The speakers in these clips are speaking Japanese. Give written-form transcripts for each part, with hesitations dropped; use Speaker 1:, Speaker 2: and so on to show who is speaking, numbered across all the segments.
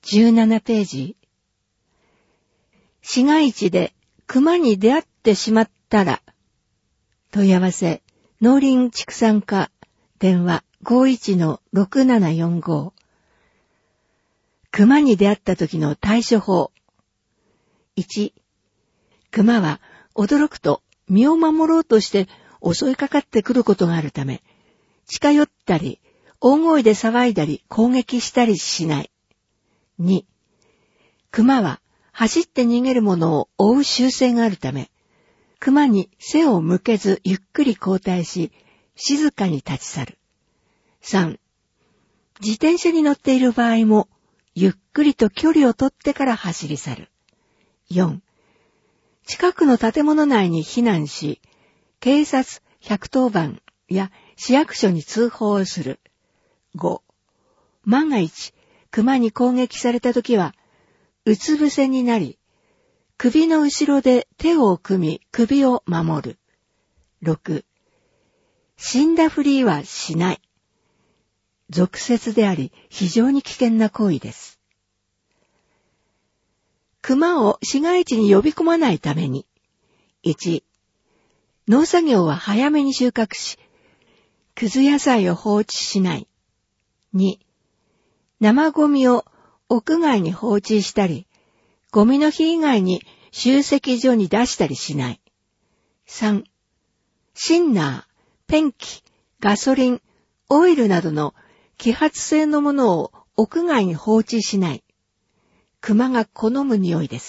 Speaker 1: 17ページ。市街地で熊に出会ってしまったら、問い合わせ、農林畜産課、電話 51-6745。熊に出会った時の対処法。1、熊は驚くと身を守ろうとして襲いかかってくることがあるため、近寄ったり、大声で騒いだり攻撃したりしない。2、熊は走って逃げるものを追う習性があるため、熊に背を向けずゆっくり後退し、静かに立ち去る。3、自転車に乗っている場合も、ゆっくりと距離を取ってから走り去る。4、近くの建物内に避難し、警察110番や市役所に通報をする。5、万が一、熊に攻撃されたときは、うつ伏せになり、首の後ろで手を組み首を守る。6、死んだふりはしない。俗説であり、非常に危険な行為です。熊を市街地に呼び込まないために、1、農作業は早めに収穫し、くず野菜を放置しない。2、生ゴミを屋外に放置したり、ゴミの日以外に集積所に出したりしない。3、シンナー、ペンキ、ガソリン、オイルなどの揮発性のものを屋外に放置しない。熊が好む匂いです。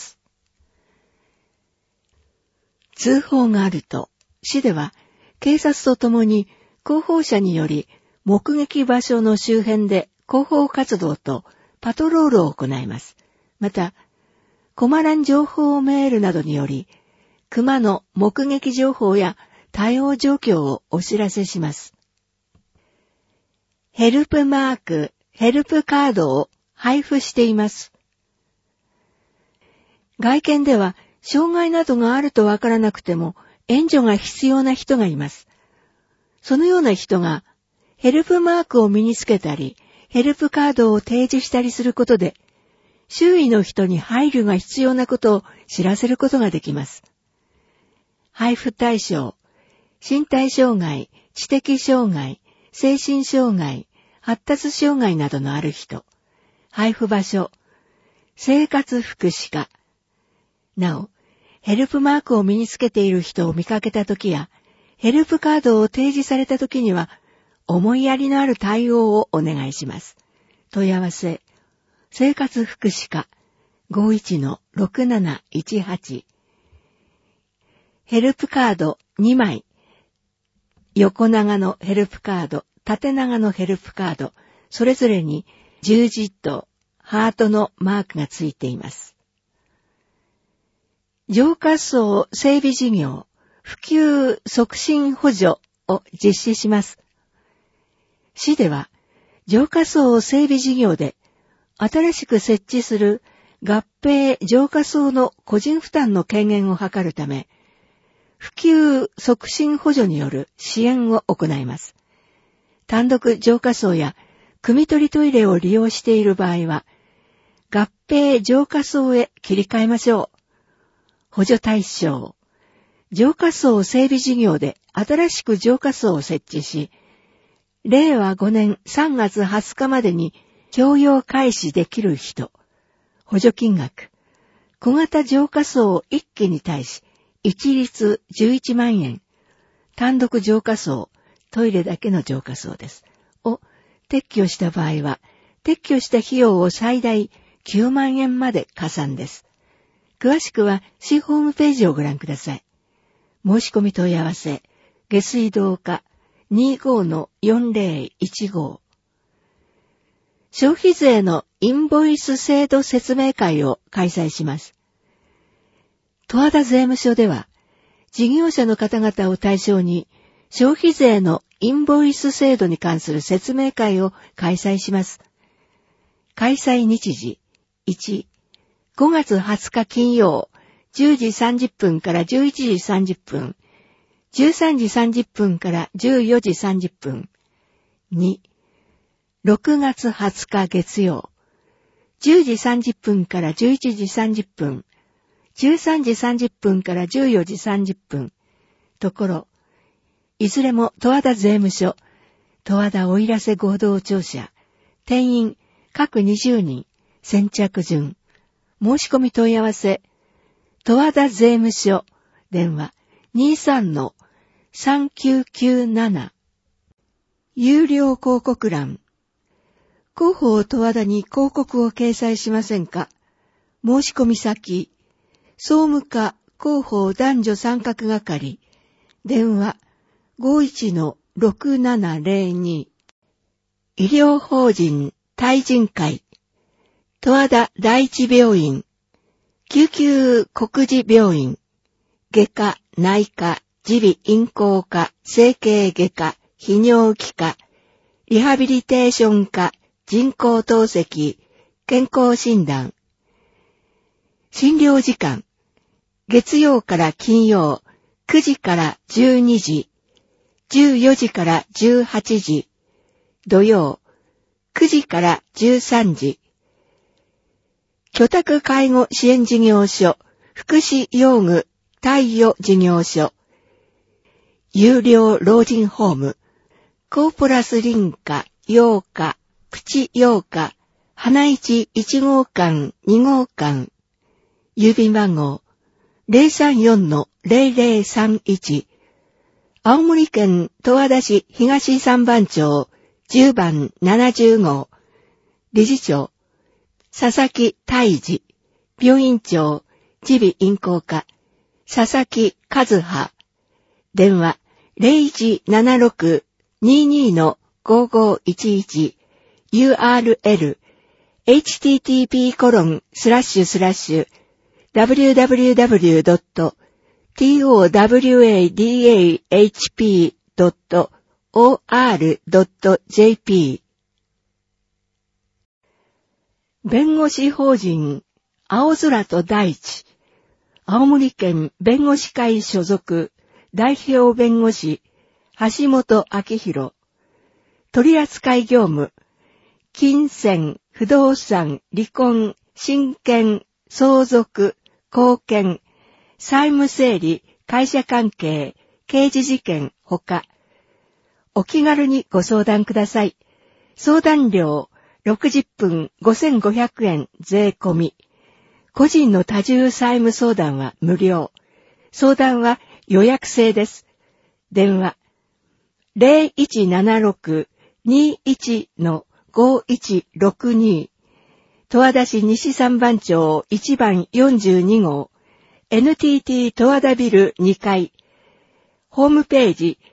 Speaker 1: 通報があると、市では警察とともに広報車により目撃場所の周辺で広報活動とパトロールを行います。また、コマ欄情報メールなどにより、熊の目撃情報や対応状況をお知らせします。ヘルプマーク、ヘルプカードを配布しています。外見では障害などがあるとわからなくても援助が必要な人がいます。そのような人がヘルプマークを身につけたり、ヘルプカードを提示したりすることで、周囲の人に配慮が必要なことを知らせることができます。配布対象、身体障害、知的障害、精神障害、発達障害などのある人、配布場所、生活福祉課。なお、ヘルプマークを身につけている人を見かけたときや、ヘルプカードを提示されたときには、思いやりのある対応をお願いします。問い合わせ、生活福祉課 51-6718。ヘルプカード2枚。横長のヘルプカード、縦長のヘルプカード、それぞれに十字とハートのマークがついています。浄化槽整備事業、普及促進補助を実施します。市では、浄化槽整備事業で、新しく設置する合併浄化槽の個人負担の軽減を図るため、普及促進補助による支援を行います。単独浄化槽や汲み取りトイレを利用している場合は、合併浄化槽へ切り替えましょう。補助対象、浄化槽整備事業で新しく浄化槽を設置し、令和5年3月20日までに供用開始できる人、補助金額、小型浄化槽1基に対し一律11万円、単独浄化槽、トイレだけの浄化槽です。を撤去した場合は、撤去した費用を最大9万円まで加算です。詳しくは市ホームページをご覧ください。申し込み問い合わせ、下水道課 25-4015。消費税のインボイス制度説明会を開催します。十和田税務署では、事業者の方々を対象に、消費税のインボイス制度に関する説明会を開催します。開催日時、1、5月20日金曜、10時30分から11時30分、13時30分から14時30分、2、6月20日月曜、 10時30分から11時30分、13時30分から14時30分、ところ、いずれも十和田税務署、十和田奥入瀬合同庁舎、定員各20人、先着順、申し込み問い合わせ、十和田税務署、電話 23-3997。有料広告欄。広報十和田に広告を掲載しませんか？申し込み先、総務課広報男女参画係、電話 51-6702。医療法人対人会、十和田第一病院、救急国事病院、外科、内科、耳鼻咽喉科、整形外科、泌尿器科、リハビリテーション科、人工透析、健康診断。診療時間、月曜から金曜、9時から12時、14時から18時、土曜、9時から13時。居宅介護支援事業所、福祉用具貸与事業所、有料老人ホーム、コーポラス林家、洋家、プチ洋家、花市1号館、2号館、郵便番号 034-0031、青森県十和田市東三番町10番70号、理事長、佐々木大治、病院長、耳鼻咽喉科、佐々木和葉、電話0176-22-5511、URL http://www.towadahp.or.jp 弁護士法人青空と大地、青森県弁護士会所属代表弁護士橋本明弘、取扱業務、金銭、不動産、離婚、親権、相続、後見、債務整理、会社関係、刑事事件ほか、お気軽にご相談ください。相談料60分5500円税込み。個人の多重債務相談は無料。相談は予約制です。電話0176-21-5162、十和田市西三番町1番42号、NTT 十和田ビル2階、ホームページ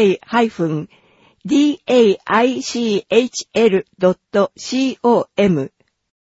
Speaker 1: http://www.aozora-daichl.com